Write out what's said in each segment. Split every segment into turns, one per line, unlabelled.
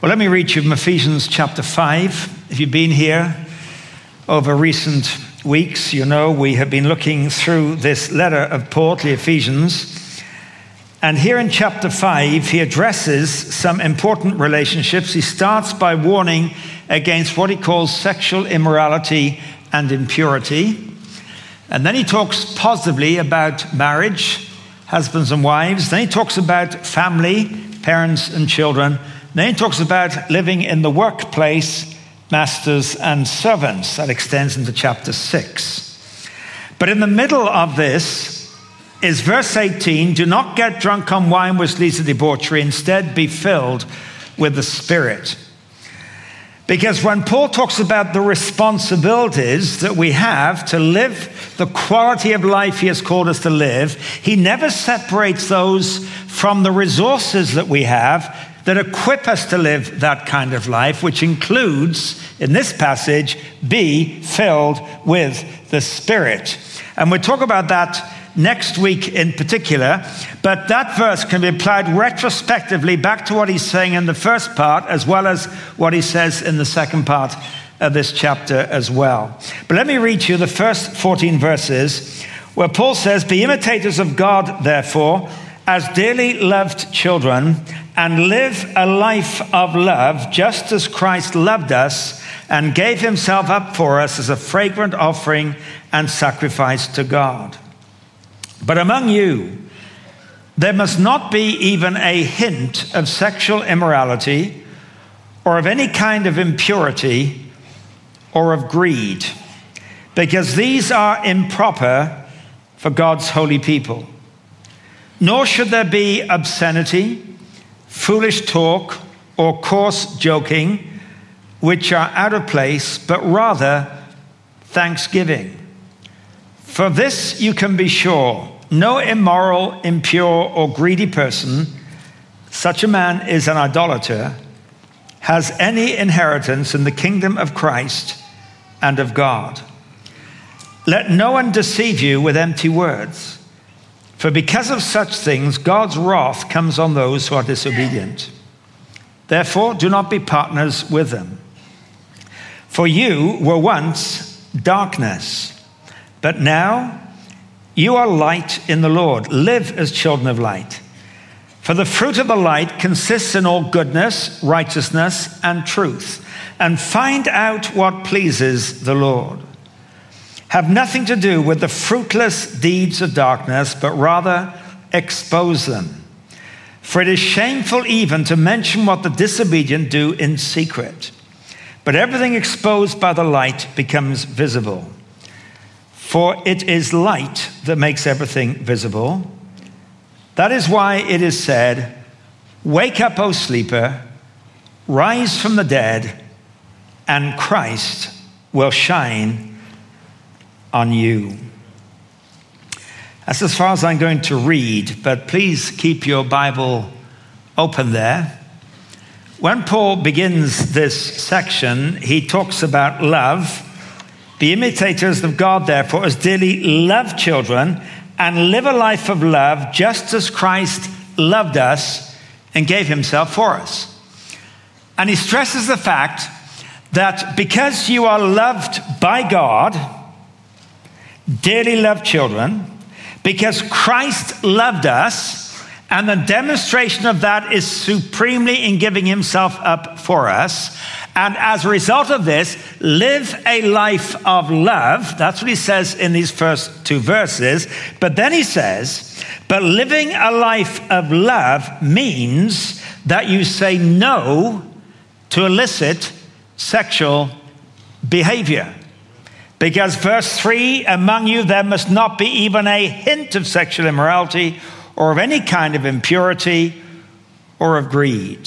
Well, let me read you from Ephesians chapter 5. If you've been here over recent weeks, you know we have been looking through this letter of Paul to the Ephesians. And here in chapter 5, he addresses some important relationships. He starts by warning against what he calls sexual immorality and impurity. And then he talks positively about marriage, husbands and wives. Then he talks about family, parents and children. Then he talks about living in the workplace, masters and servants. That extends into chapter 6. But in the middle of this is verse 18, do not get drunk on wine which leads to debauchery, instead be filled with the Spirit. Because when Paul talks about the responsibilities that we have to live the quality of life he has called us to live, he never separates those from the resources that we have that equip us to live that kind of life, which includes, in this passage, be filled with the Spirit. And we'll talk about that next week in particular, but that verse can be applied retrospectively back to what he's saying in the first part, as well as what he says in the second part of this chapter as well. But let me read to you the first 14 verses, where Paul says, be imitators of God, therefore, as dearly loved children, and live a life of love, just as Christ loved us and gave himself up for us as a fragrant offering and sacrifice to God. But among you, there must not be even a hint of sexual immorality or of any kind of impurity or of greed, because these are improper for God's holy people. Nor should there be obscenity, foolish talk, or coarse joking, which are out of place, but rather thanksgiving. For this you can be sure, no immoral, impure, or greedy person, such a man is an idolater, has any inheritance in the kingdom of Christ and of God. Let no one deceive you with empty words, for because of such things, God's wrath comes on those who are disobedient. Therefore, do not be partners with them. For you were once darkness, but now you are light in the Lord. Live as children of light. For the fruit of the light consists in all goodness, righteousness, and truth. And find out what pleases the Lord. Have nothing to do with the fruitless deeds of darkness, but rather expose them. For it is shameful even to mention what the disobedient do in secret. But everything exposed by the light becomes visible. For it is light that makes everything visible. That is why it is said, wake up, O sleeper, rise from the dead, and Christ will shine on you. That's as far as I'm going to read, but please keep your Bible open there. When Paul begins this section, he talks about love. Be imitators of God, therefore, as dearly loved children, and live a life of love just as Christ loved us and gave himself for us. And he stresses the fact that because you are loved by God, dearly loved children, because Christ loved us, and the demonstration of that is supremely in giving himself up for us. And as a result of this, live a life of love. That's what he says in these first two verses. But then he says, but living a life of love means that you say no to illicit sexual behavior. Because verse 3, among you there must not be even a hint of sexual immorality or of any kind of impurity or of greed.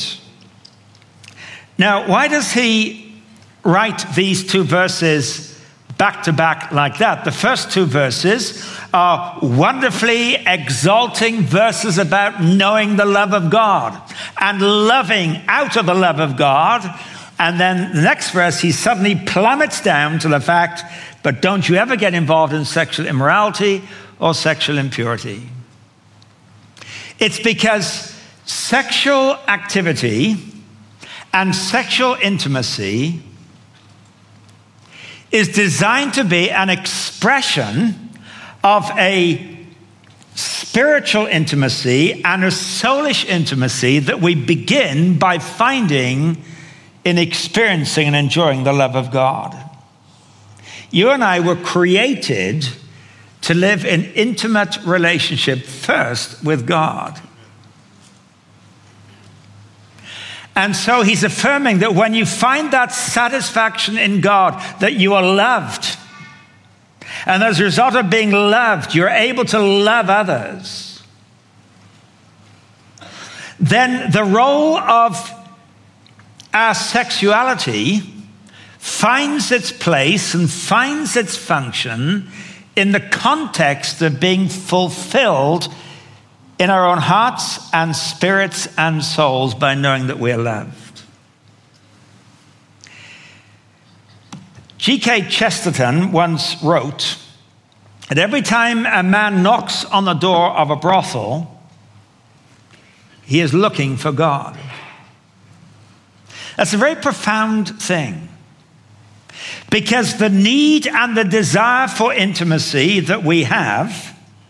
Now, why does he write these two verses back to back like that? The first two verses are wonderfully exalting verses about knowing the love of God and loving out of the love of God. And then the next verse, he suddenly plummets down to the fact, but don't you ever get involved in sexual immorality or sexual impurity. It's because sexual activity And sexual intimacy is designed to be an expression of a spiritual intimacy and a soulish intimacy that we begin by finding in experiencing and enjoying the love of God. You and I were created to live in intimate relationship first with God. And so he's affirming that when you find that satisfaction in God, that you are loved, and as a result of being loved, you're able to love others, then the role of our sexuality finds its place and finds its function in the context of being fulfilled in our own hearts and spirits and souls by knowing that we're loved. G.K. Chesterton once wrote that every time a man knocks on the door of a brothel, he is looking for God. That's a very profound thing, because the need and the desire for intimacy that we have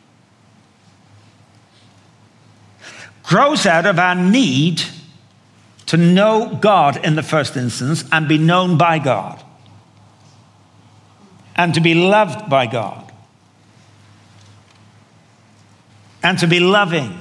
grows out of our need to know God in the first instance and be known by God and to be loved by God and to be loving.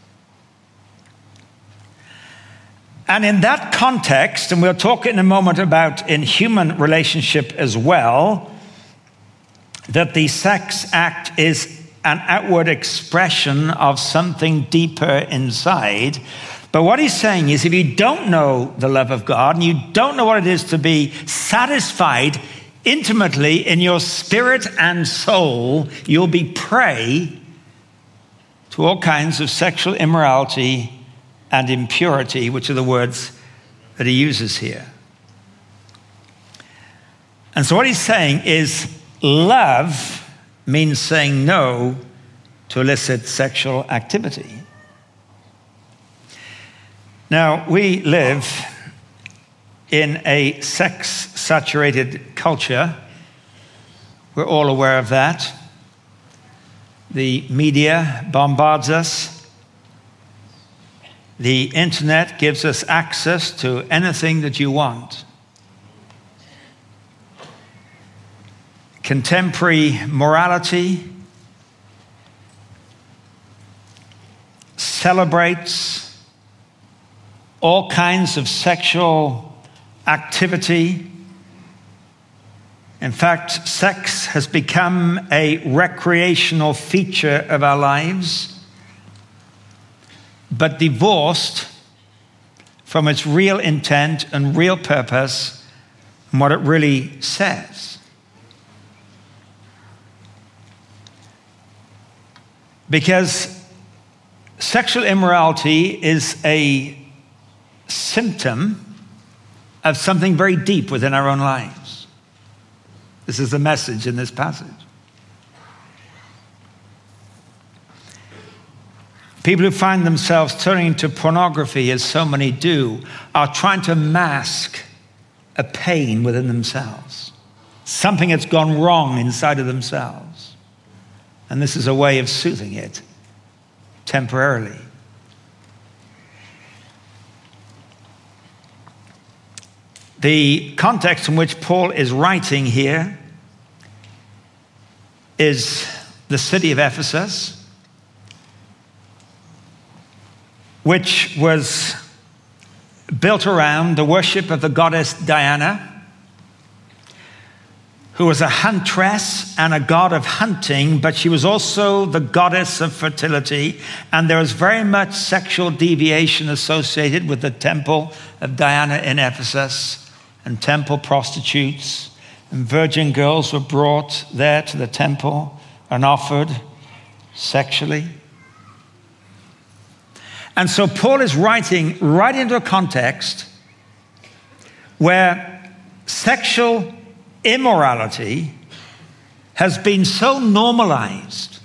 And in that context, and we'll talk in a moment about in human relationship as well, that the sex act is an outward expression of something deeper inside. But what he's saying is, if you don't know the love of God and you don't know what it is to be satisfied intimately in your spirit and soul, you'll be prey to all kinds of sexual immorality and impurity, which are the words that he uses here. And so what he's saying is, love means saying no to illicit sexual activity. Now, we live in a sex-saturated culture. We're all aware of that. The media bombards us. The internet gives us access to anything that you want. Contemporary morality celebrates all kinds of sexual activity. In fact, sex has become a recreational feature of our lives, but divorced from its real intent and real purpose and what it really says. Because sexual immorality is a symptom of something very deep within our own lives. This is the message in this passage. People who find themselves turning to pornography, as so many do, are trying to mask a pain within themselves, something that's gone wrong inside of themselves. And this is a way of soothing it temporarily. The context in which Paul is writing here is the city of Ephesus, which was built around the worship of the goddess Diana, who was a huntress and a god of hunting, but she was also the goddess of fertility, and there was very much sexual deviation associated with the temple of Diana in Ephesus, and temple prostitutes, and virgin girls were brought there to the temple and offered sexually. And so Paul is writing right into a context where sexual immorality has been so normalized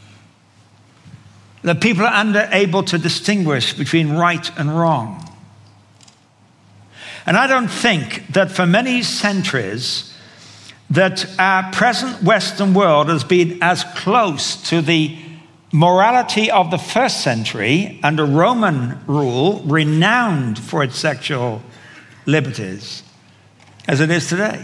that people are unable to distinguish between right and wrong. And I don't think that for many centuries that our present Western world has been as close to the morality of the first century under Roman rule, renowned for its sexual liberties, as it is today.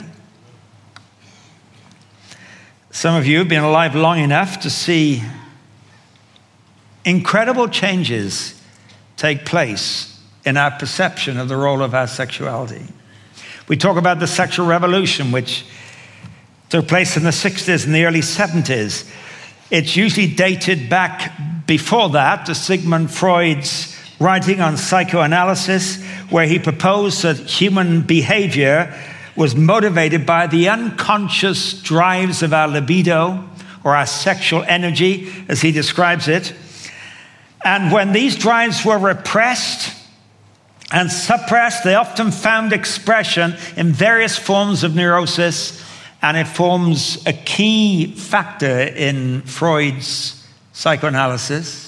Some of you have been alive long enough to see incredible changes take place in our perception of the role of our sexuality. We talk about the sexual revolution, which took place in the 60s and the early 70s. It's usually dated back before that to Sigmund Freud's writing on psychoanalysis, where he proposed that human behavior was motivated by the unconscious drives of our libido, or our sexual energy, as he describes it. And when these drives were repressed and suppressed, they often found expression in various forms of neurosis, and it forms a key factor in Freud's psychoanalysis.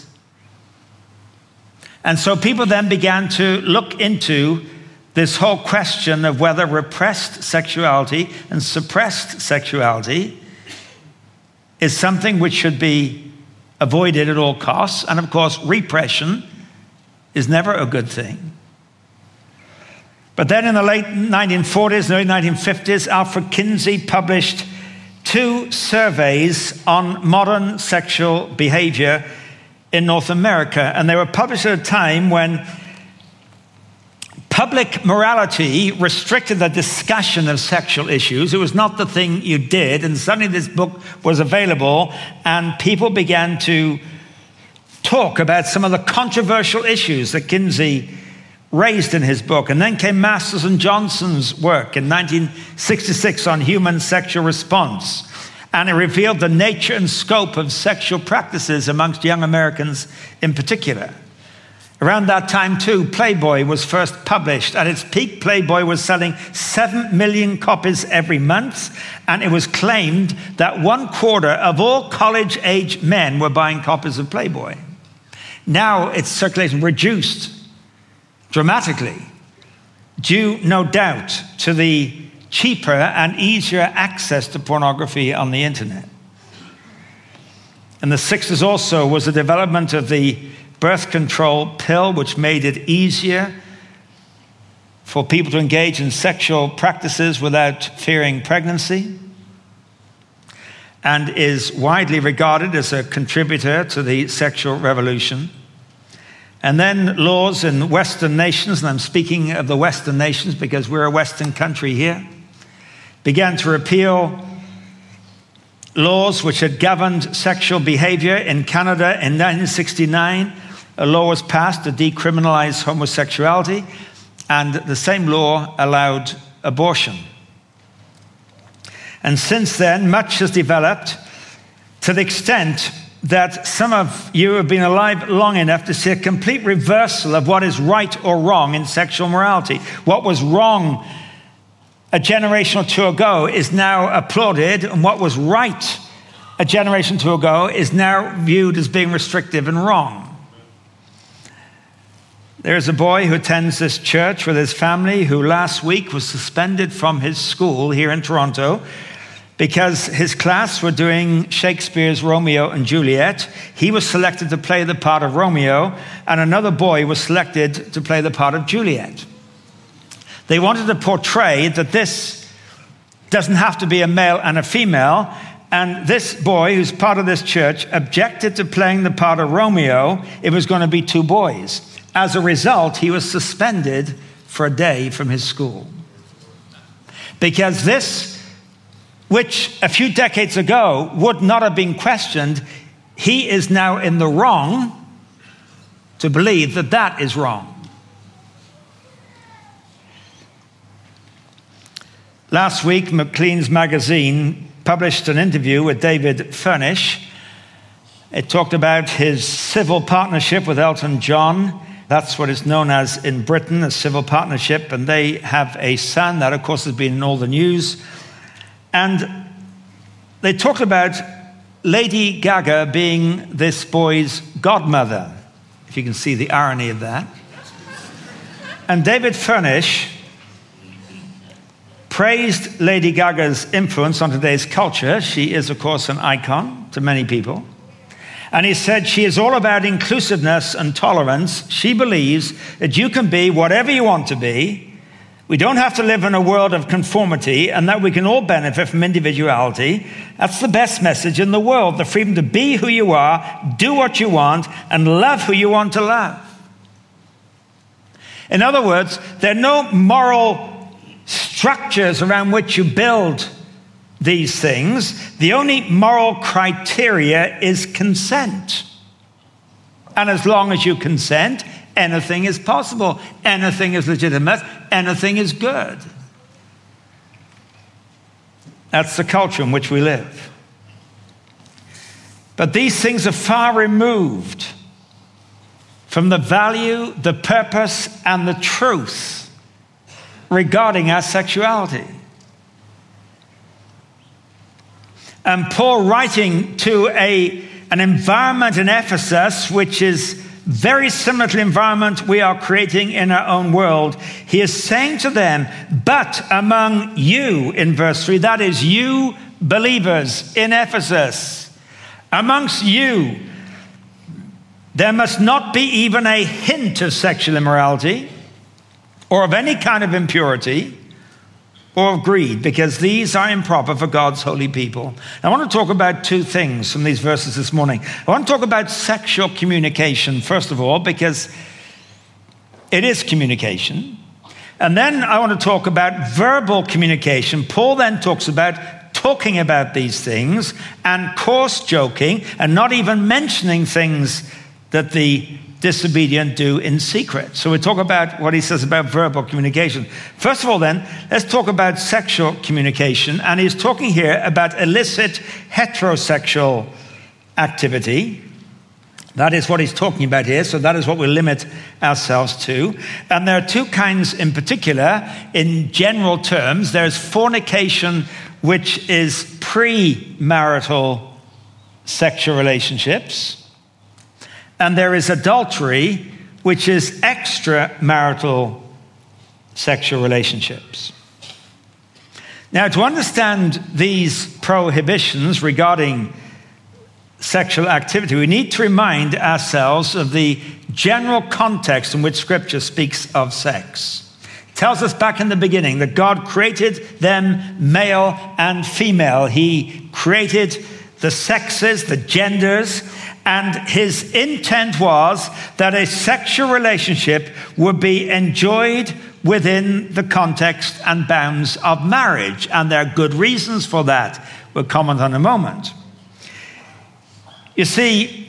And so people then began to look into this whole question of whether repressed sexuality and suppressed sexuality is something which should be avoided at all costs. And of course, repression is never a good thing. But then in the late 1940s and early 1950s, Alfred Kinsey published 2 surveys on modern sexual behavior in North America. And they were published at a time when public morality restricted the discussion of sexual issues. It was not the thing you did. And suddenly this book was available, and people began to talk about some of the controversial issues that Kinsey raised in his book. And then came Masters and Johnson's work in 1966 on human sexual response. And it revealed the nature and scope of sexual practices amongst young Americans in particular. Around that time, too, Playboy was first published. At its peak, Playboy was selling 7 million copies every month, and it was claimed that 1/4 of all college-age men were buying copies of Playboy. Now its circulation reduced dramatically, due, no doubt, to the cheaper and easier access to pornography on the internet. In the 60s also was the development of the birth control pill, which made it easier for people to engage in sexual practices without fearing pregnancy, and is widely regarded as a contributor to the sexual revolution. And then laws in Western nations, and I'm speaking of the Western nations because we're a Western country here, began to repeal laws which had governed sexual behavior. In Canada in 1969, a law was passed to decriminalize homosexuality, and the same law allowed abortion. And since then, much has developed to the extent that some of you have been alive long enough to see a complete reversal of what is right or wrong in sexual morality. What was wrong a generation or two ago is now applauded, and what was right a generation or two ago is now viewed as being restrictive and wrong. There's a boy who attends this church with his family who last week was suspended from his school here in Toronto because his class were doing Shakespeare's Romeo and Juliet. He was selected to play the part of Romeo, and another boy was selected to play the part of Juliet. They wanted to portray that this doesn't have to be a male and a female, and this boy, who's part of this church, objected to playing the part of Romeo. It was going to be 2 boys. As a result, he was suspended for a day from his school. Because this, which a few decades ago would not have been questioned, he is now in the wrong to believe that that is wrong. Last week, Maclean's magazine published an interview with David Furnish. It talked about his civil partnership with Elton John. That's what it's known as in Britain, a civil partnership. And they have a son that, of course, has been in all the news. And they talked about Lady Gaga being this boy's godmother, if you can see the irony of that. And David Furnish praised Lady Gaga's influence on today's culture. She is, of course, an icon to many people. And he said she is all about inclusiveness and tolerance. She believes that you can be whatever you want to be. We don't have to live in a world of conformity, and that we can all benefit from individuality. That's the best message in the world, the freedom to be who you are, do what you want, and love who you want to love. In other words, there are no moral structures around which you build these things. The only moral criteria is consent. And as long as you consent, anything is possible, anything is legitimate, anything is good. That's the culture in which we live. But these things are far removed from the value, the purpose, and the truth regarding our sexuality. And Paul, writing to an environment in Ephesus, which is very similar to the environment we are creating in our own world, he is saying to them, but among you, in verse 3, that is you believers in Ephesus, amongst you, there must not be even a hint of sexual immorality or of any kind of impurity or of greed, because these are improper for God's holy people. I want to talk about two things from these verses this morning. I want to talk about sexual communication, first of all, because it is communication. And then I want to talk about verbal communication. Paul then talks about talking about these things and coarse joking and not even mentioning things that the disobedient do in secret. So we talk about what he says about verbal communication. First of all then, let's talk about sexual communication. And he's talking here about illicit heterosexual activity. That is what he's talking about here. So that is what we'll limit ourselves to. And there are two kinds in particular. In general terms, there's fornication, which is premarital sexual relationships. And there is adultery, which is extramarital sexual relationships. Now, to understand these prohibitions regarding sexual activity, we need to remind ourselves of the general context in which Scripture speaks of sex. It tells us back in the beginning that God created them male and female. He created the sexes, the genders, and his intent was that a sexual relationship would be enjoyed within the context and bounds of marriage. And there are good reasons for that. We'll comment on in a moment. You see,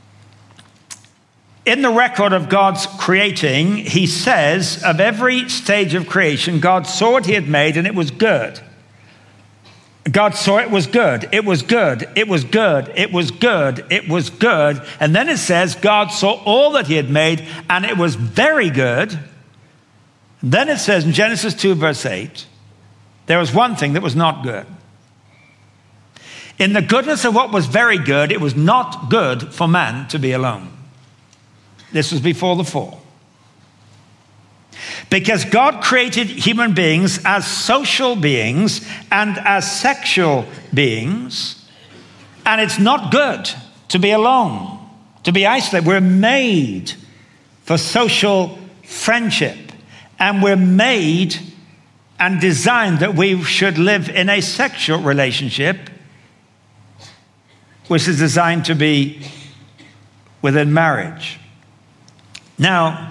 in the record of God's creating, he says of every stage of creation, God saw what he had made and it was good. God saw it was good, it was good, it was good, it was good, it was good. And then it says God saw all that he had made and it was very good. And then it says in Genesis 2 verse 8, there was one thing that was not good. In the goodness of what was very good, it was not good for man to be alone. This was before the fall. Because God created human beings as social beings and as sexual beings, and it's not good to be alone, to be isolated. We're made for social friendship, and we're made and designed that we should live in a sexual relationship, which is designed to be within marriage. Now,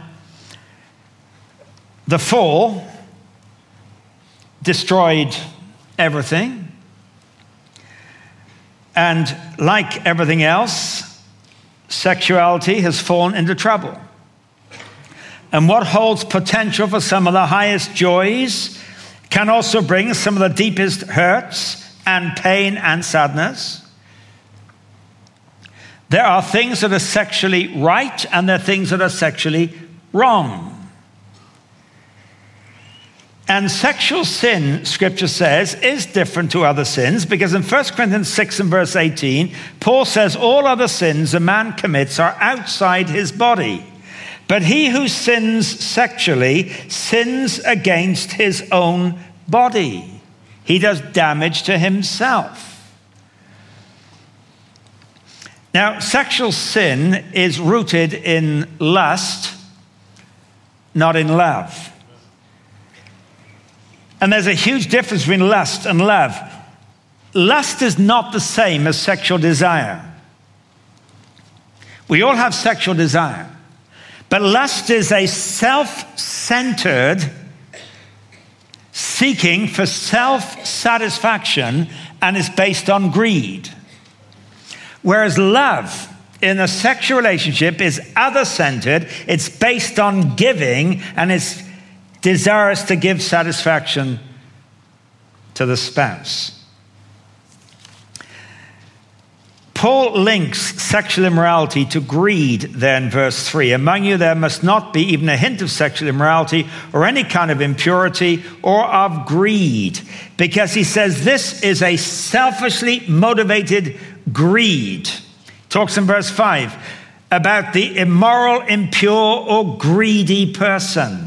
the fall destroyed everything. And like everything else, sexuality has fallen into trouble. And what holds potential for some of the highest joys can also bring some of the deepest hurts and pain and sadness. There are things that are sexually right and there are things that are sexually wrong. And sexual sin, Scripture says, is different to other sins, because in 1 Corinthians 6 and verse 18, Paul says all other sins a man commits are outside his body. But he who sins sexually sins against his own body. He does damage to himself. Now, sexual sin is rooted in lust, not in love. And there's a huge difference between lust and love. Lust is not the same as sexual desire. We all have sexual desire. But lust is a self-centered seeking for self-satisfaction, and is based on greed. Whereas love in a sexual relationship is other-centered. It's based on giving, and it's desirous to give satisfaction to the spouse. Paul links sexual immorality to greed there in verse 3. Among you there must not be even a hint of sexual immorality or any kind of impurity or of greed. Because he says this is a selfishly motivated greed. Talks in verse 5 about the immoral, impure, or greedy person.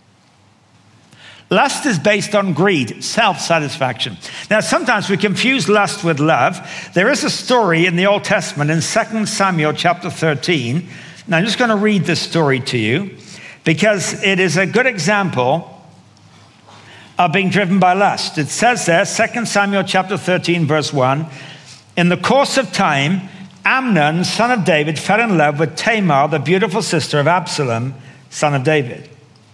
Lust is based on greed, self-satisfaction. Now, sometimes we confuse lust with love. There is a story in the Old Testament in 2 Samuel chapter 13. Now, I'm just going to read this story to you because it is a good example of being driven by lust. It says there, 2 Samuel chapter 13, verse 1, in the course of time, Amnon, son of David, fell in love with Tamar, the beautiful sister of Absalom, son of David.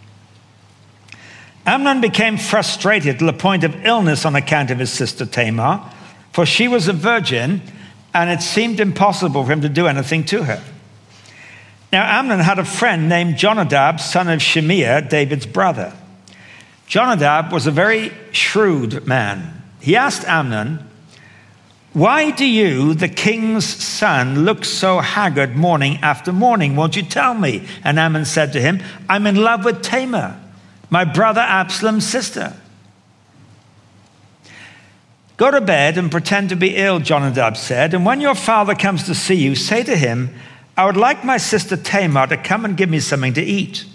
Amnon became frustrated to the point of illness on account of his sister Tamar, for she was a virgin, and it seemed impossible for him to do anything to her. Now Amnon had a friend named Jonadab, son of Shimeah, David's brother. Jonadab was a very shrewd man. He asked Amnon, "Why do you, the king's son, look so haggard morning after morning? Won't you tell me?" And Amnon said to him, "I'm in love with Tamar, my brother Absalom's sister." "Go to bed and pretend to be ill," Jonadab said, "and when your father comes to see you, say to him, 'I would like my sister Tamar to come and give me something to eat.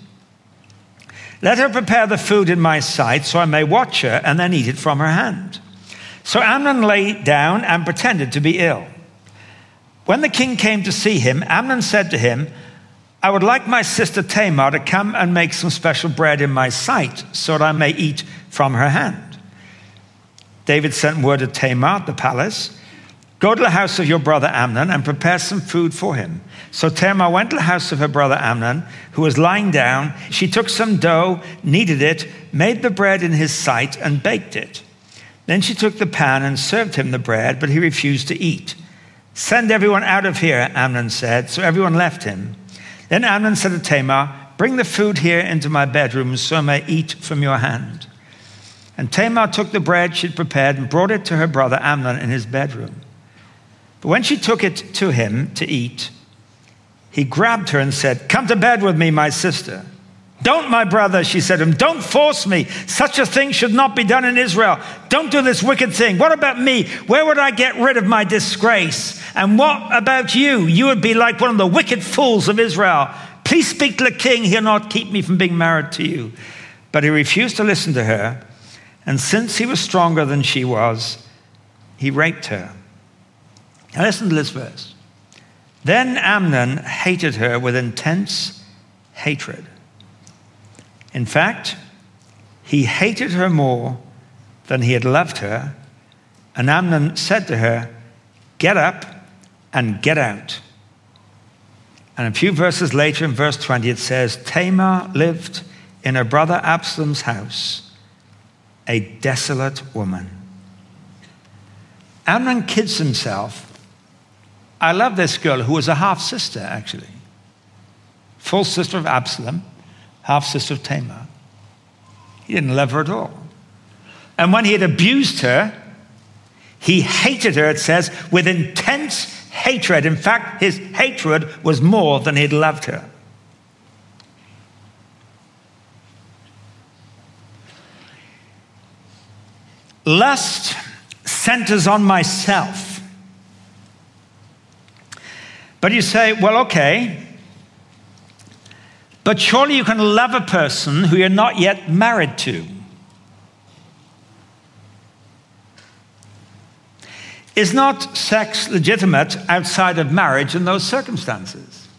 Let her prepare the food in my sight so I may watch her and then eat it from her hand.' So Amnon lay down and pretended to be ill. When the king came to see him, Amnon said to him, 'I would like my sister Tamar to come and make some special bread in my sight so that I may eat from her hand.' David sent word to Tamar at the palace, 'Go to the house of your brother Amnon and prepare some food for him.' So Tamar went to the house of her brother Amnon, who was lying down. She took some dough, kneaded it, made the bread in his sight, and baked it. Then she took the pan and served him the bread, but he refused to eat. 'Send everyone out of here,' Amnon said. So everyone left him. Then Amnon said to Tamar, 'Bring the food here into my bedroom so I may eat from your hand.' And Tamar took the bread she'd prepared and brought it to her brother Amnon in his bedroom. But when she took it to him to eat, he grabbed her and said, 'Come to bed with me, my sister.' 'Don't, my brother,' she said to him. 'Don't force me. Such a thing should not be done in Israel. Don't do this wicked thing. What about me? Where would I get rid of my disgrace? And what about you? You would be like one of the wicked fools of Israel. Please speak to the king. He'll not keep me from being married to you.' But he refused to listen to her. And since he was stronger than she was, he raped her." Now listen to this verse. "Then Amnon hated her with intense hatred. In fact, he hated her more than he had loved her. And Amnon said to her, 'Get up and get out.' And a few verses later in verse 20 it says, Tamar lived in her brother Absalom's house, a desolate woman." Amnon kids himself. I love this girl who was a half-sister, actually. Full sister of Absalom, half-sister of Tamar. He didn't love her at all. And when he had abused her, he hated her, it says, with intense hatred. In fact, his hatred was more than he had loved her. Lust centers on myself. But you say, well, okay, but surely you can love a person who you're not yet married to. Is not sex legitimate outside of marriage in those circumstances?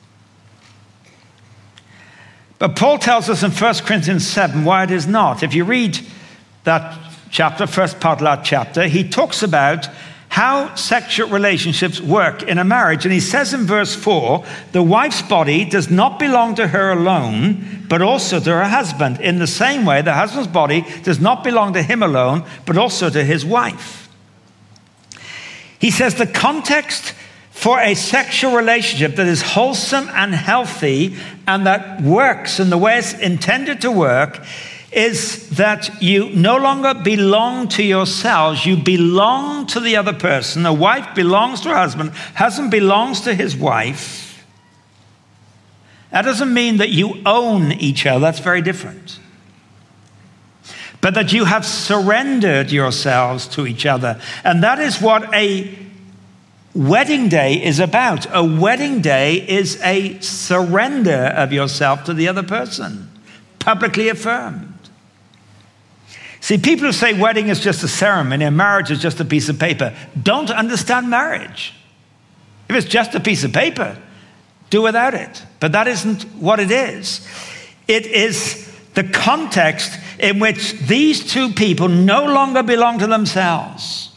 But Paul tells us in 1 Corinthians 7 why it is not. If you read that chapter, first part of that chapter, he talks about how sexual relationships work in a marriage. And he says in verse 4, the wife's body does not belong to her alone, but also to her husband. In the same way, the husband's body does not belong to him alone, but also to his wife. He says the context for a sexual relationship that is wholesome and healthy and that works in the way it's intended to work is that you no longer belong to yourselves, you belong to the other person. A wife belongs to her husband belongs to his wife. That doesn't mean that you own each other, that's very different. But that you have surrendered yourselves to each other. And that is what a wedding day is about. A wedding day is a surrender of yourself to the other person, publicly affirmed. See, people who say wedding is just a ceremony and marriage is just a piece of paper don't understand marriage. If it's just a piece of paper, do without it. But that isn't what it is. It is the context in which these two people no longer belong to themselves.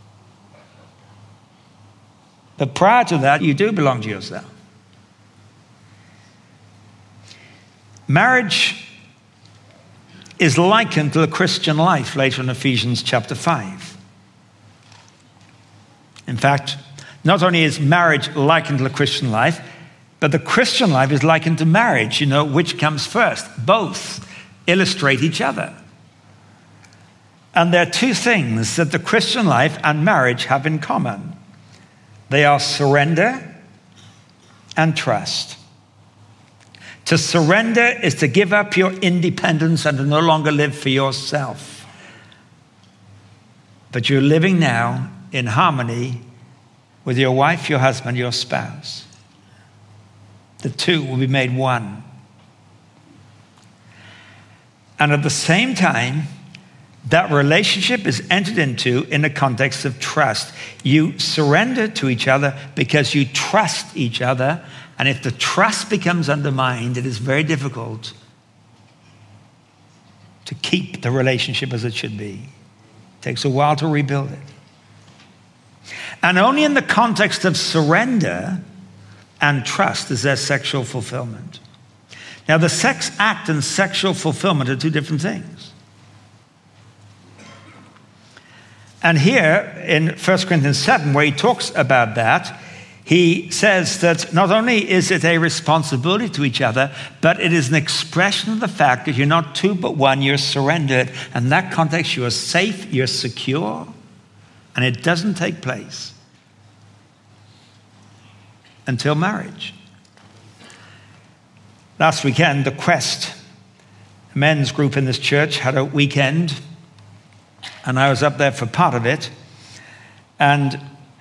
But prior to that, you do belong to yourself. Marriage is likened to the Christian life later in Ephesians chapter 5. In fact, not only is marriage likened to the Christian life, but the Christian life is likened to marriage. You know, which comes first? Both illustrate each other. And there are two things that the Christian life and marriage have in common. They are surrender and trust. To surrender is to give up your independence and to no longer live for yourself. But you're living now in harmony with your wife, your husband, your spouse. The two will be made one. And at the same time, that relationship is entered into in the context of trust. You surrender to each other because you trust each other. And if the trust becomes undermined, it is very difficult to keep the relationship as it should be. It takes a while to rebuild it. And only in the context of surrender and trust is there sexual fulfillment. Now, the sex act and sexual fulfillment are two different things. And here in 1 Corinthians 7, where he talks about that, he says that not only is it a responsibility to each other, but it is an expression of the fact that you're not two but one, you're surrendered. And in that context, you are safe, you're secure, and it doesn't take place until marriage. Last weekend, the Quest, a men's group in this church, had a weekend, and I was up there for part of it. And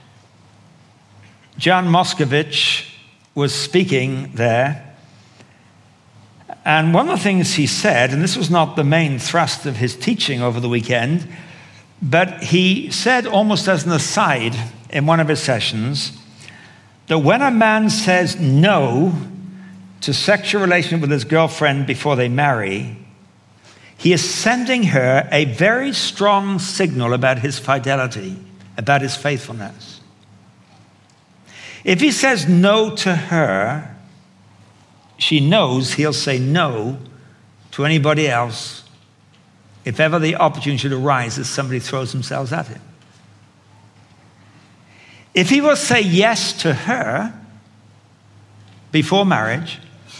John Moscovich was speaking there. And one of the things he said, and this was not the main thrust of his teaching over the weekend, but he said almost as an aside in one of his sessions that when a man says no to sexual relationship with his girlfriend before they marry, he is sending her a very strong signal about his fidelity, about his faithfulness. If he says no to her, she knows he'll say no to anybody else if ever the opportunity should arise as somebody throws themselves at him. If he will say yes to her before marriage,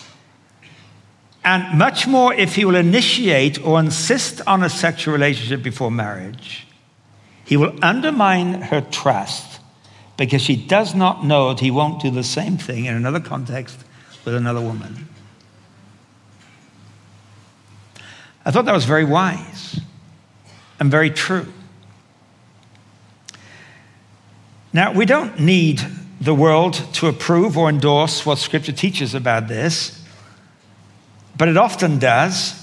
and much more if he will initiate or insist on a sexual relationship before marriage, he will undermine her trust because she does not know that he won't do the same thing in another context with another woman. I thought that was very wise and very true. Now, we don't need the world to approve or endorse what Scripture teaches about this, but it often does.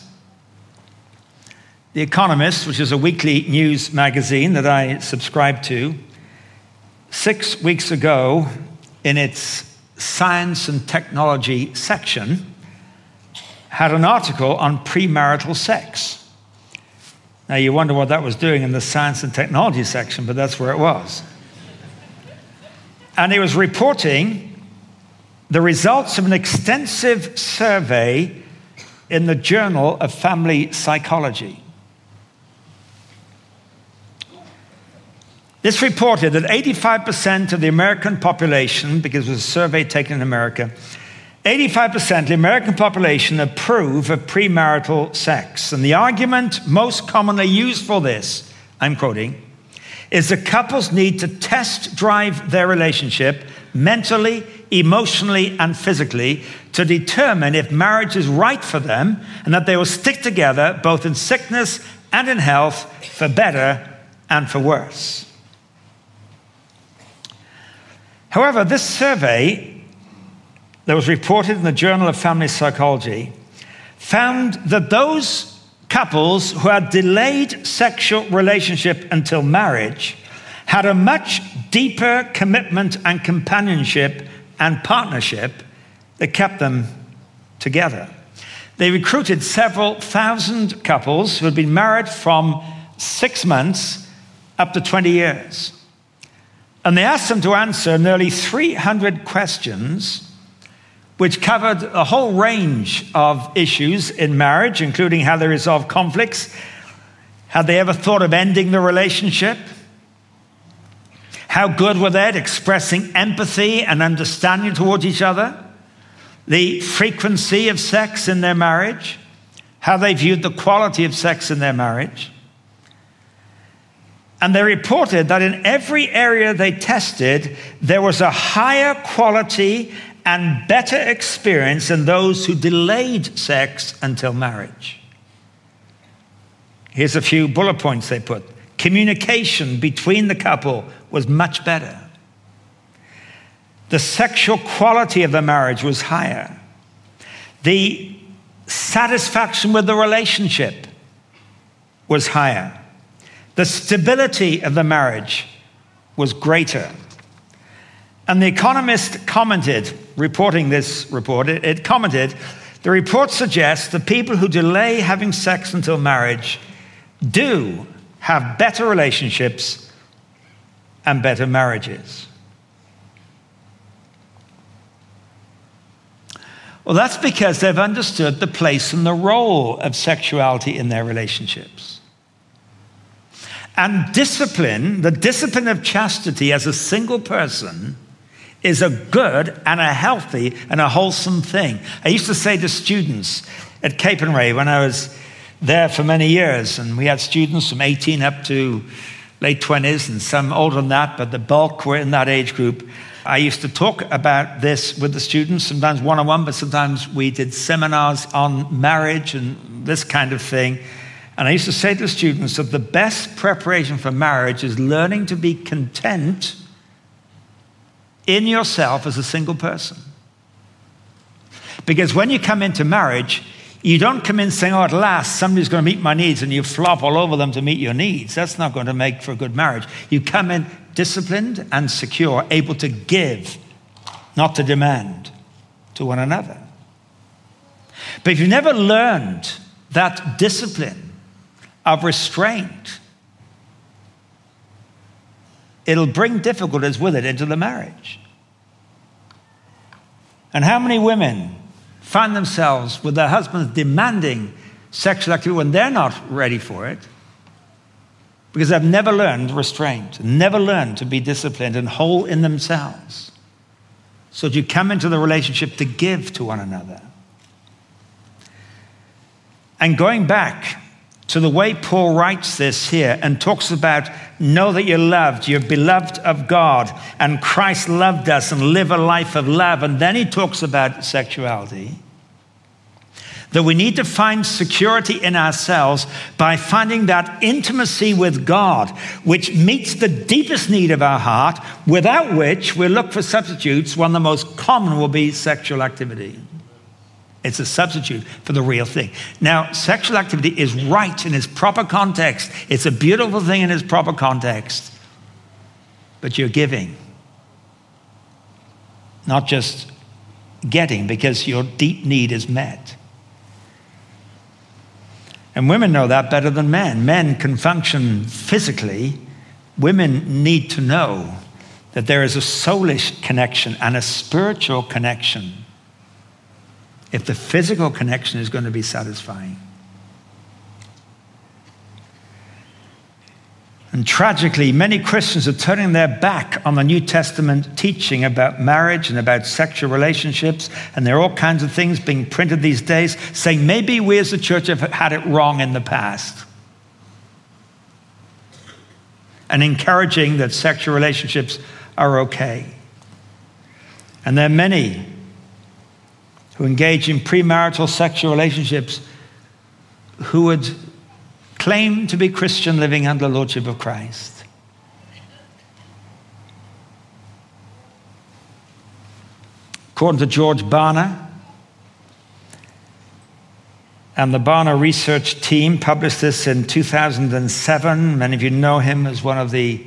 The Economist, which is a weekly news magazine that I subscribe to, 6 weeks ago, in its science and technology section, had an article on premarital sex. Now you wonder what that was doing in the science and technology section, but that's where it was. And it was reporting the results of an extensive survey in the Journal of Family Psychology. This reported that 85% of the American population, because it was a survey taken in America, 85% of the American population approve of premarital sex. And the argument most commonly used for this, I'm quoting, is that couples need to test drive their relationship mentally, emotionally, and physically to determine if marriage is right for them and that they will stick together both in sickness and in health, for better and for worse. However, this survey that was reported in the Journal of Family Psychology found that those couples who had delayed sexual relationship until marriage had a much deeper commitment and companionship and partnership that kept them together. They recruited several thousand couples who had been married from 6 months up to 20 years. And they asked them to answer nearly 300 questions, which covered a whole range of issues in marriage, including how they resolve conflicts, had they ever thought of ending the relationship, how good were they at expressing empathy and understanding towards each other, the frequency of sex in their marriage, how they viewed the quality of sex in their marriage. And they reported that in every area they tested, there was a higher quality and better experience in those who delayed sex until marriage. Here's a few bullet points they put. Communication between the couple was much better. The sexual quality of the marriage was higher. The satisfaction with the relationship was higher. The stability of the marriage was greater. And The Economist commented, reporting this report, it commented, the report suggests that people who delay having sex until marriage do have better relationships and better marriages. Well, that's because they've understood the place and the role of sexuality in their relationships. And discipline, the discipline of chastity as a single person, is a good and a healthy and a wholesome thing. I used to say to students at Capernwray when I was there for many years, and we had students from 18 up to late 20s and some older than that, but the bulk were in that age group. I used to talk about this with the students, sometimes one-on-one, but sometimes we did seminars on marriage and this kind of thing. And I used to say to the students that the best preparation for marriage is learning to be content in yourself as a single person. Because when you come into marriage, you don't come in saying, oh, at last somebody's going to meet my needs, and you flop all over them to meet your needs. That's not going to make for a good marriage. You come in disciplined and secure, able to give, not to demand to one another. But if you've never learned that discipline of restraint, it'll bring difficulties with it into the marriage. And how many women find themselves with their husbands demanding sexual activity when they're not ready for it because they've never learned restraint, never learned to be disciplined and whole in themselves. So that you come into the relationship to give to one another. And going back to the way Paul writes this here and talks about know that you're loved, you're beloved of God, and Christ loved us and live a life of love. And then he talks about sexuality, that we need to find security in ourselves by finding that intimacy with God, which meets the deepest need of our heart, without which we look for substitutes. One of the most common will be sexual activity. It's a substitute for the real thing. Now, sexual activity is right in its proper context. It's a beautiful thing in its proper context. but you're giving. Not just getting, because your deep need is met. And women know that better than men. Men can function physically. Women need to know that there is a soulish connection and a spiritual connection if the physical connection is going to be satisfying. And tragically, many Christians are turning their back on the New Testament teaching about marriage and about sexual relationships. And there are all kinds of things being printed these days saying maybe we as a church have had it wrong in the past. And encouraging that sexual relationships are okay. And there are many who engage in premarital sexual relationships who would claim to be Christian, living under the lordship of Christ. According to George Barna, and the Barna research team published this in 2007. Many of you know him as one of the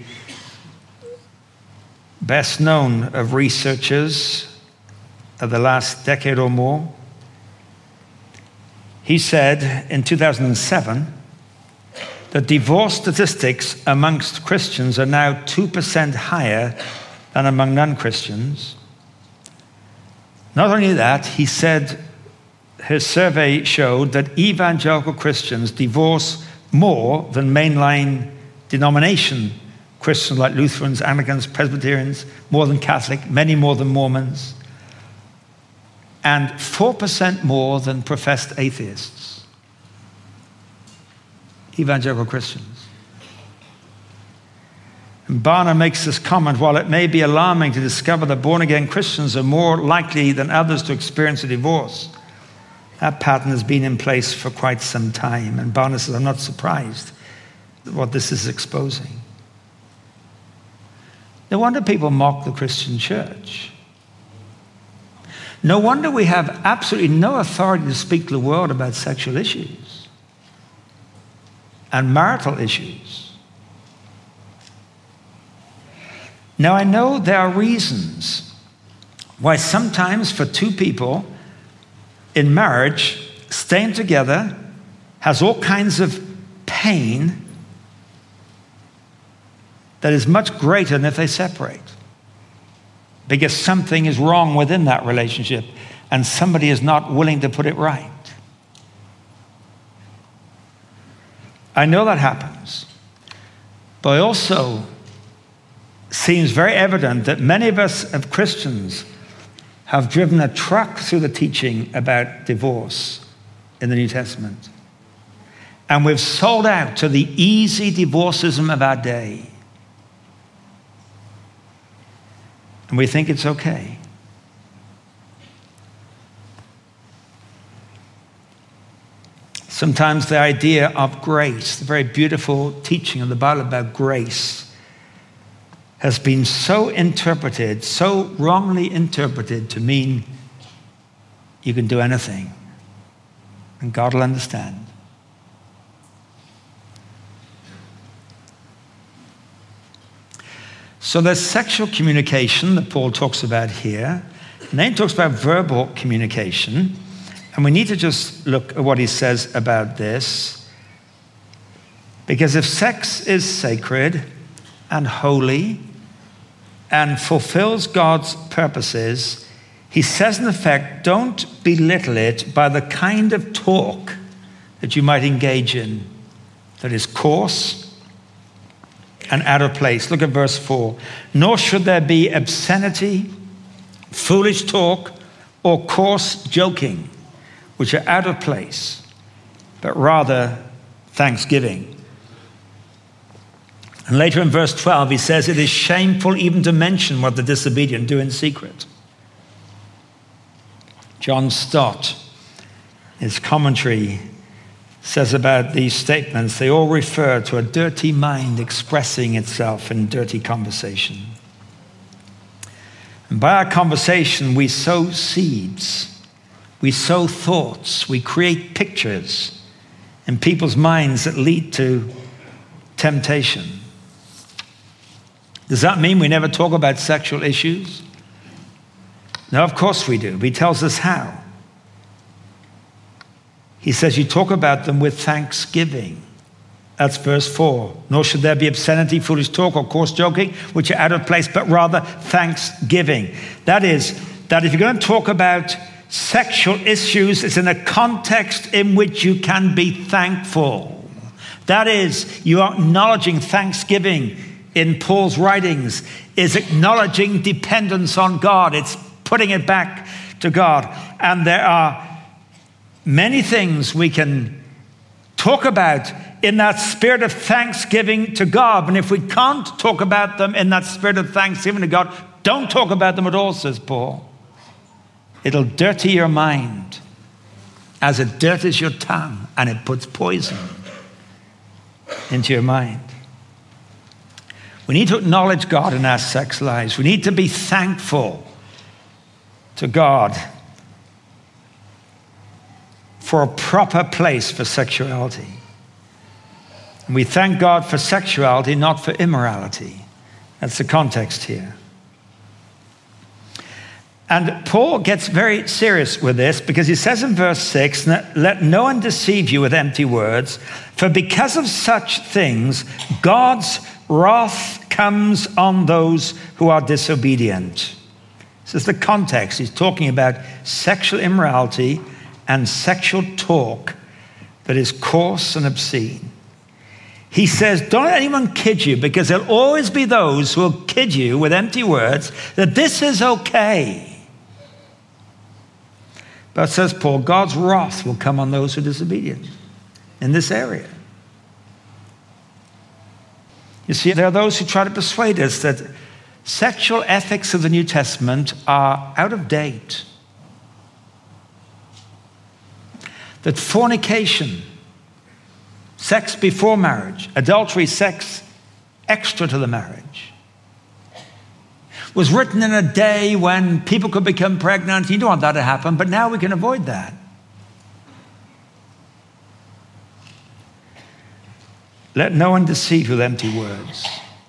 best known of researchers of the last decade or more. He said in 2007 that divorce statistics amongst Christians are now 2% higher than among non-Christians. Not only that, he said his survey showed that evangelical Christians divorce more than mainline denomination Christians like Lutherans, Anglicans, Presbyterians, more than Catholic, many more than Mormons, and 4% more than professed atheists, evangelical Christians. And Barna makes this comment: while it may be alarming to discover that born-again Christians are more likely than others to experience a divorce, that pattern has been in place for quite some time. And Barna says, I'm not surprised at what this is exposing. No wonder people mock the Christian church. No wonder we have absolutely no authority to speak to the world about sexual issues and marital issues. Now, I know there are reasons why sometimes for two people in marriage, staying together has all kinds of pain that is much greater than if they separate. Because something is wrong within that relationship and somebody is not willing to put it right. I know that happens. But it also seems very evident that many of us as Christians have driven a truck through the teaching about divorce in the New Testament. And we've sold out to the easy divorcism of our day. And we think it's okay. Sometimes the idea of grace, the very beautiful teaching of the Bible about grace, has been so interpreted, so wrongly interpreted to mean you can do anything and God will understand. So there's sexual communication that Paul talks about here, and then he talks about verbal communication, and we need to just look at what he says about this, because if sex is sacred and holy and fulfills God's purposes, he says in effect, don't belittle it by the kind of talk that you might engage in that is coarse and out of place. Look at verse 4. Nor should there be obscenity, foolish talk, or coarse joking, which are out of place, but rather thanksgiving. And later in verse 12, he says, it is shameful even to mention what the disobedient do in secret. John Stott, his commentary, says about these statements, they all refer to a dirty mind expressing itself in dirty conversation. And by our conversation, we sow seeds, we sow thoughts, we create pictures in people's minds that lead to temptation. Does that mean we never talk about sexual issues? No, of course we do. He tells us how. He says you talk about them with thanksgiving. That's verse 4. Nor should there be obscenity, foolish talk, or coarse joking, which are out of place, but rather thanksgiving. That is, that if you're going to talk about sexual issues, it's in a context in which you can be thankful. That is, you are acknowledging thanksgiving in Paul's writings, is acknowledging dependence on God. It's putting it back to God. And there are many things we can talk about in that spirit of thanksgiving to God. And if we can't talk about them in that spirit of thanksgiving to God, don't talk about them at all, says Paul. It'll dirty your mind as it dirties your tongue, and it puts poison into your mind. We need to acknowledge God in our sex lives. We need to be thankful to God for a proper place for sexuality. And we thank God for sexuality, not for immorality. That's the context here. And Paul gets very serious with this because he says in verse 6, let no one deceive you with empty words, for because of such things, God's wrath comes on those who are disobedient. This is the context. He's talking about sexual immorality and sexual talk that is coarse and obscene. He says, don't let anyone kid you, because there'll always be those who will kid you with empty words that this is okay. But says Paul, God's wrath will come on those who are disobedient in this area. You see, there are those who try to persuade us that sexual ethics of the New Testament are out of date. That fornication, sex before marriage, adultery, sex extra to the marriage, was written in a day when people could become pregnant. You don't want that to happen, but now we can avoid that. Let no one deceive you with empty words,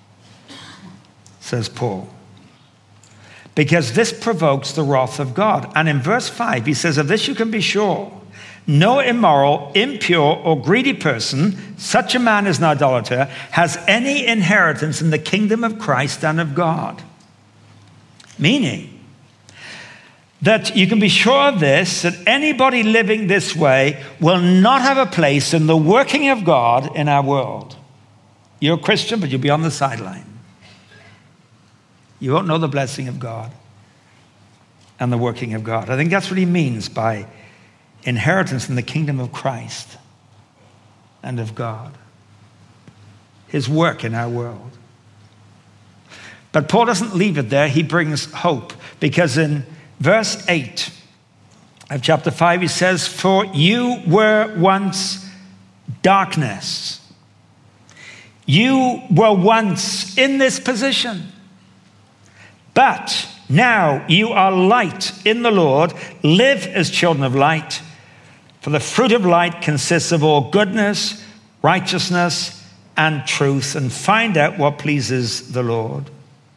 says Paul, because this provokes the wrath of God. And in verse 5, he says, of this you can be sure. No immoral, impure, or greedy person, such a man as an idolater, has any inheritance in the kingdom of Christ and of God. Meaning that you can be sure of this, that anybody living this way will not have a place in the working of God in our world. You're a Christian, but you'll be on the sideline. You won't know the blessing of God and the working of God. I think that's what he means by inheritance in the kingdom of Christ and of God. His work in our world. But Paul doesn't leave it there. He brings hope, because in verse 8 of chapter 5, he says, for you were once darkness. You were once in this position, but now you are light in the Lord. Live as children of light. For the fruit of light consists of all goodness, righteousness, and truth. And find out what pleases the Lord.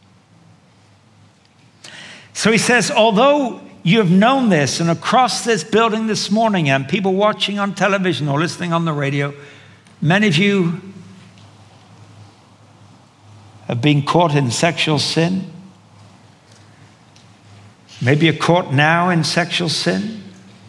So he says, although you have known this, and across this building this morning, and people watching on television or listening on the radio, many of you have been caught in sexual sin. Maybe you're caught now in sexual sin.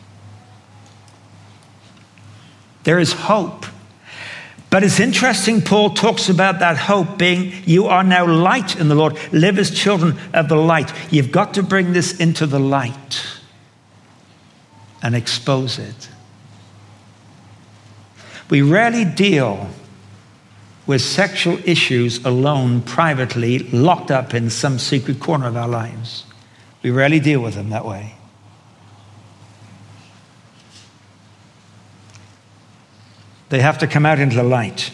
There is hope. But it's interesting, Paul talks about that hope being, you are now light in the Lord. Live as children of the light. You've got to bring this into the light and expose it. We rarely deal with sexual issues alone, privately, locked up in some secret corner of our lives. We rarely deal with them that way. They have to come out into the light.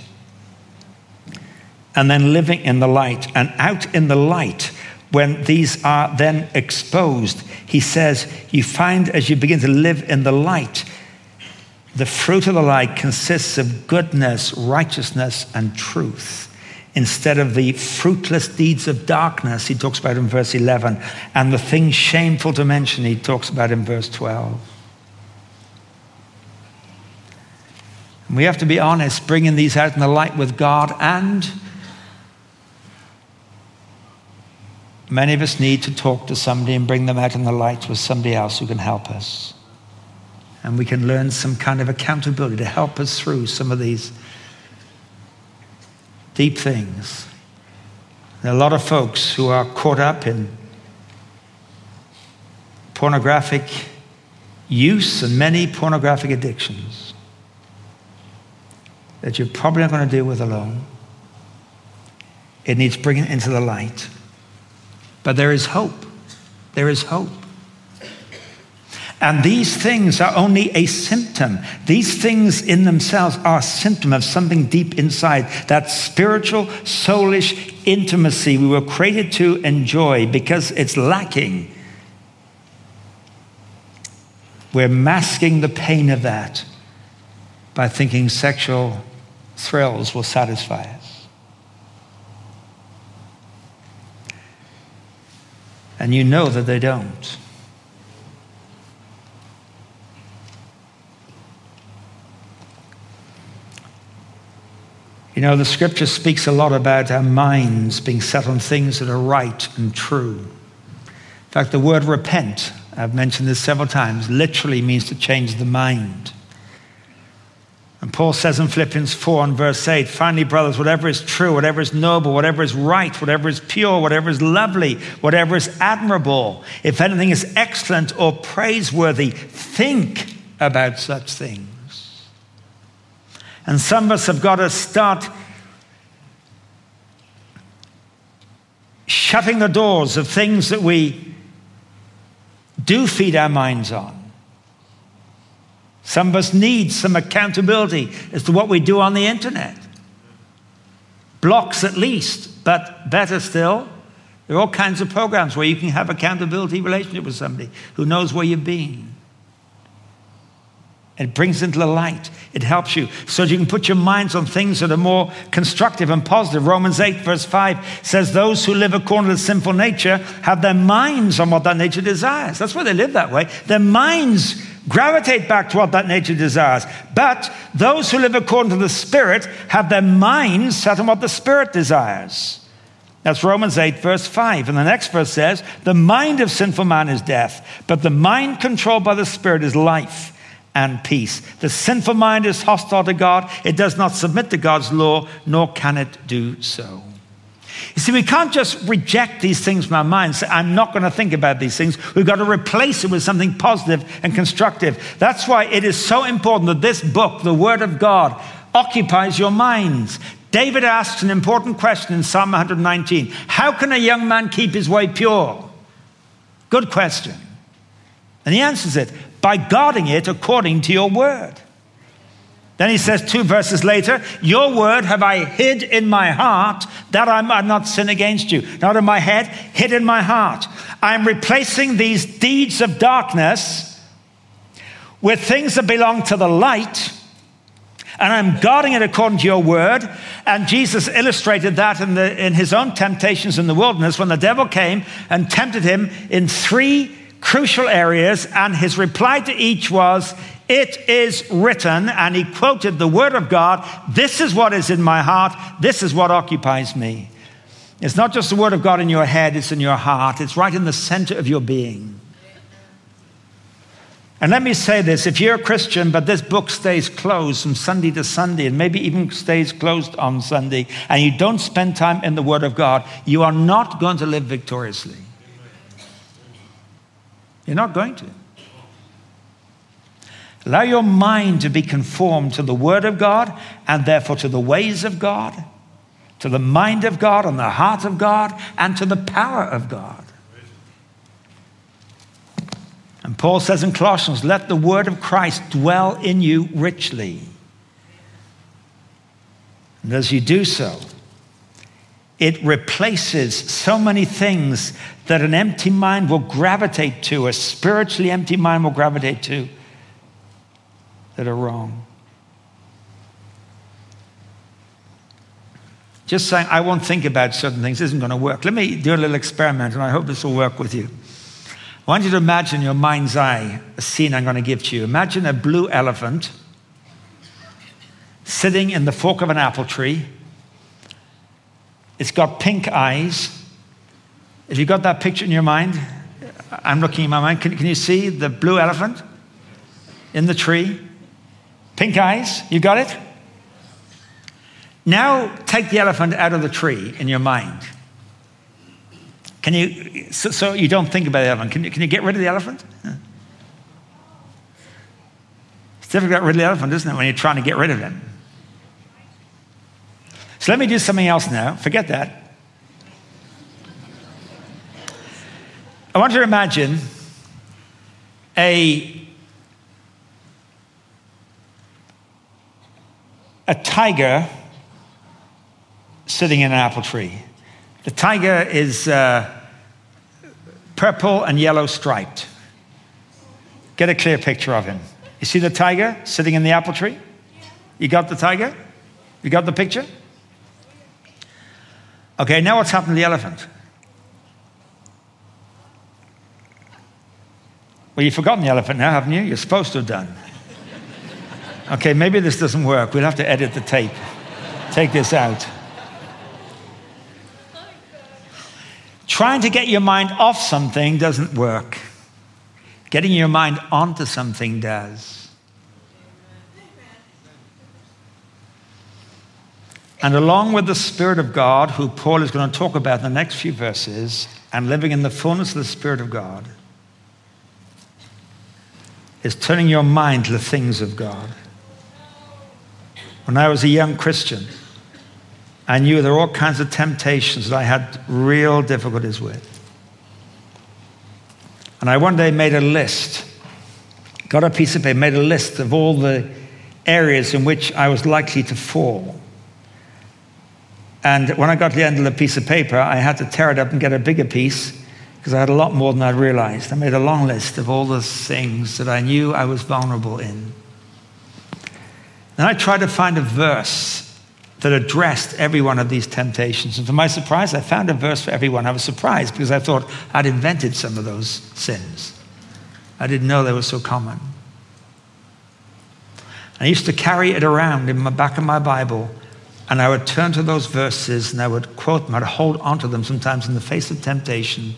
And then living in the light and out in the light, when these are then exposed, he says, you find as you begin to live in the light, the fruit of the light consists of goodness, righteousness, and truth. instead of the fruitless deeds of darkness he talks about in verse 11, and the things shameful to mention he talks about in verse 12. And we have to be honest, bringing these out in the light with God, and many of us need to talk to somebody and bring them out in the light with somebody else who can help us. And we can learn some kind of accountability to help us through some of these deep things. There are a lot of folks who are caught up in pornographic use and many pornographic addictions that you're probably not going to deal with alone. It needs bringing into the light. But there is hope. There is hope. And these things are only a symptom. These things in themselves are a symptom of something deep inside. That spiritual, soulish intimacy we were created to enjoy. Because it's lacking, we're masking the pain of that by thinking sexual thrills will satisfy us. And you know that they don't. You know, the scripture speaks a lot about our minds being set on things that are right and true. In fact, the word repent, I've mentioned this several times, literally means to change the mind. And Paul says in Philippians 4 and verse 8, finally, brothers, whatever is true, whatever is noble, whatever is right, whatever is pure, whatever is lovely, whatever is admirable, if anything is excellent or praiseworthy, think about such things. And some of us have got to start shutting the doors of things that we do feed our minds on. Some of us need some accountability as to what we do on the internet. Blocks at least, but better still, there are all kinds of programs where you can have accountability relationship with somebody who knows where you've been. It brings into the light. It helps you so that you can put your minds on things that are more constructive and positive. Romans 8 verse 5 says those who live according to the sinful nature have their minds on what that nature desires. That's why they live that way. Their minds gravitate back to what that nature desires. But those who live according to the Spirit have their minds set on what the Spirit desires. That's Romans 8 verse 5. And the next verse says, the mind of sinful man is death, but the mind controlled by the Spirit is life and peace. The sinful mind is hostile to God. It does not submit to God's law, nor can it do so. You see, we can't just reject these things from our minds. Say, I'm not going to think about these things. We've got to replace it with something positive and constructive. That's why it is so important that this book, the Word of God, occupies your minds. David asks an important question in Psalm 119. How can a young man keep his way pure? Good question. And he answers it, by guarding it according to your word. Then he says 2 verses later, your word have I hid in my heart that I might not sin against you. Not in my head, hid in my heart. I'm replacing these deeds of darkness with things that belong to the light, and I'm guarding it according to your word. And Jesus illustrated that in his own temptations in the wilderness when the devil came and tempted him in 3 crucial areas, and his reply to each was, it is written, and he quoted the word of God, this is what is in my heart, this is what occupies me. It's not just the word of God in your head, it's in your heart, it's right in the center of your being. And let me say this, if you're a Christian, but this book stays closed from Sunday to Sunday, and maybe even stays closed on Sunday, and you don't spend time in the word of God, you are not going to live victoriously. You're not going to. Allow your mind to be conformed to the Word of God and therefore to the ways of God, to the mind of God and the heart of God and to the power of God. And Paul says in Colossians, let the word of Christ dwell in you richly. And as you do so, it replaces so many things that an empty mind will gravitate to, a spiritually empty mind will gravitate to, that are wrong. Just saying, I won't think about certain things isn't going to work. Let me do a little experiment, and I hope this will work with you. I want you to imagine in your mind's eye a scene I'm going to give to you. Imagine a blue elephant sitting in the fork of an apple tree. It's got pink eyes. Have you got that picture in your mind? I'm looking in my mind. Can you see the blue elephant in the tree? Pink eyes. You got it? Now take the elephant out of the tree in your mind. Can you, so you don't think about the elephant. Can you get rid of the elephant? It's difficult to get rid of the elephant, isn't it, when you're trying to get rid of him? So let me do something else now. Forget that. I want you to imagine a tiger sitting in an apple tree. The tiger is purple and yellow striped. Get a clear picture of him. You see the tiger sitting in the apple tree? You got the tiger? You got the picture? Okay, now what's happened to the elephant? Well, you've forgotten the elephant now, haven't you? You're supposed to have done. Okay, maybe this doesn't work. We'll have to edit the tape. Take this out. Trying to get your mind off something doesn't work. Getting your mind onto something does. And along with the Spirit of God, who Paul is going to talk about in the next few verses, and living in the fullness of the Spirit of God, is turning your mind to the things of God. When I was a young Christian, I knew there were all kinds of temptations that I had real difficulties with. And I one day made a list, got a piece of paper, made a list of all the areas in which I was likely to fall. And when I got to the end of the piece of paper, I had to tear it up and get a bigger piece because I had a lot more than I realized. I made a long list of all the things that I knew I was vulnerable in. Then I tried to find a verse that addressed every one of these temptations. And to my surprise, I found a verse for every one. I was surprised because I thought I'd invented some of those sins. I didn't know they were so common. I used to carry it around in the back of my Bible, and I would turn to those verses and I would quote them. I'd hold onto them sometimes in the face of temptation.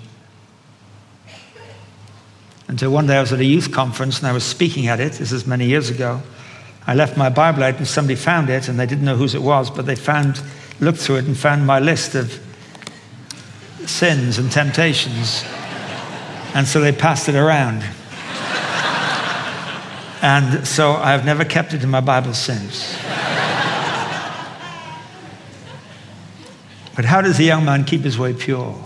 Until one day I was at a youth conference and I was speaking at it. This is many years ago. I left my Bible out and somebody found it, and they didn't know whose it was, but they looked through it and found my list of sins and temptations. And so they passed it around. And so I've never kept it in my Bible since. But how does a young man keep his way pure?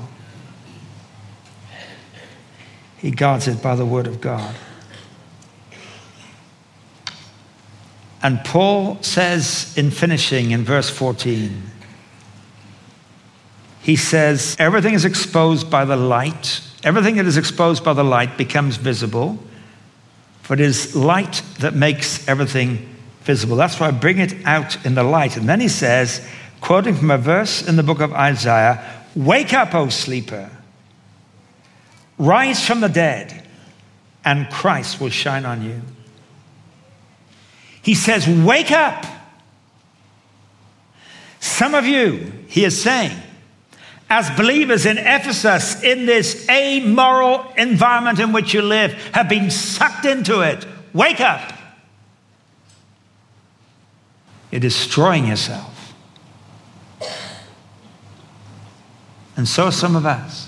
He guards it by the word of God. And Paul says in finishing in verse 14, he says, everything is exposed by the light. Everything that is exposed by the light becomes visible, for it is light that makes everything visible. That's why I bring it out in the light. And then he says, quoting from a verse in the book of Isaiah, wake up, O sleeper, rise from the dead, and Christ will shine on you. He says, wake up. Some of you, he is saying, as believers in Ephesus, in this amoral environment in which you live, have been sucked into it. Wake up. You're destroying yourself. And so are some of us.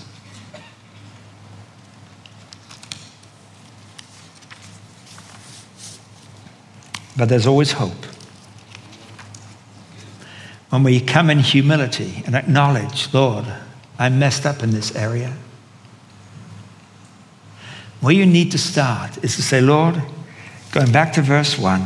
But there's always hope. When we come in humility and acknowledge, Lord, I messed up in this area. Where you need to start is to say, Lord, going back to verse 1,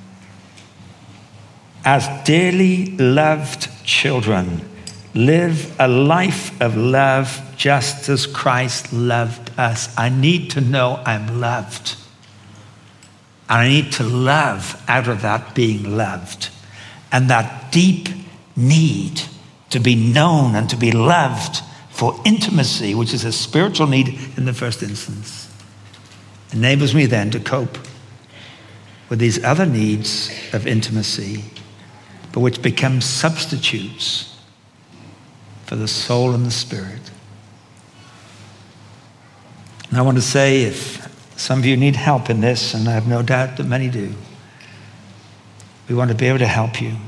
as dearly loved children, live a life of love just as Christ loved us. I need to know I'm loved. And I need to love out of that being loved. And that deep need to be known and to be loved, for intimacy, which is a spiritual need in the first instance, enables me then to cope with these other needs of intimacy, but which become substitutes for the soul and the spirit. And I want to say, if some of you need help in this, and I have no doubt that many do, we want to be able to help you.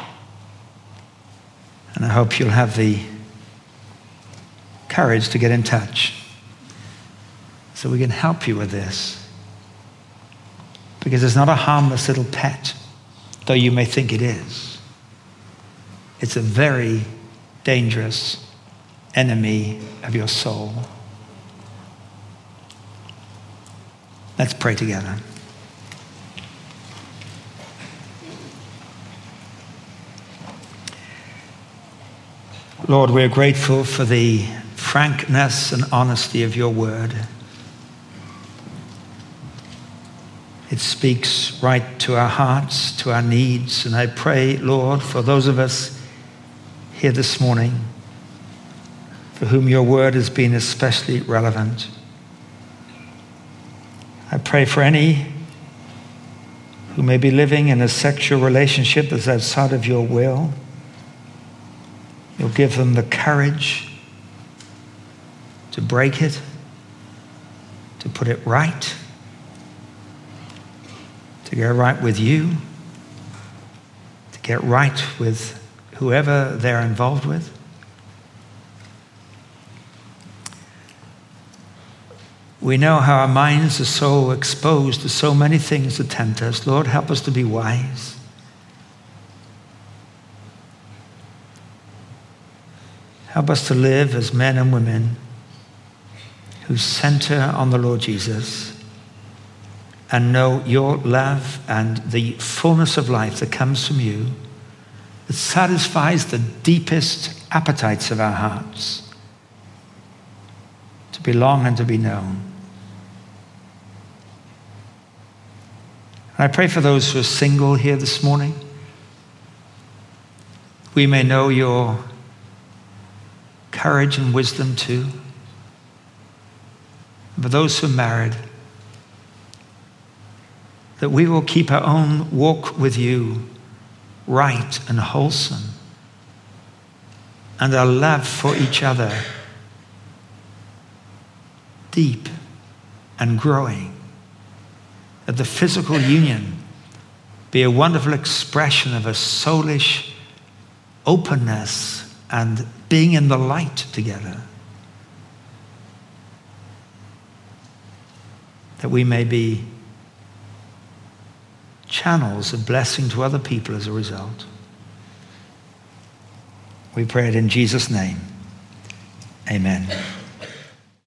And I hope you'll have the courage to get in touch so we can help you with this. Because it's not a harmless little pet, though you may think it is. It's a very dangerous enemy of your soul. Let's pray together. Lord, we're grateful for the frankness and honesty of your word. It speaks right to our hearts, to our needs. And I pray, Lord, for those of us here this morning for whom your word has been especially relevant. I pray for any who may be living in a sexual relationship that's outside of your will. You'll give them the courage to break it, to put it right, to get right with you, to get right with whoever they're involved with. We know how our minds are so exposed to so many things that tempt us. Lord, help us to be wise. Help us to live as men and women who center on the Lord Jesus and know your love and the fullness of life that comes from you, that satisfies the deepest appetites of our hearts, to belong and to be known. And I pray for those who are single here this morning. We may know your courage and wisdom too. For those who are married, that we will keep our own walk with you right and wholesome, and our love for each other deep and growing. That the physical union be a wonderful expression of a soulish openness and being in the light together. That we may be channels of blessing to other people as a result. We pray it in Jesus' name. Amen.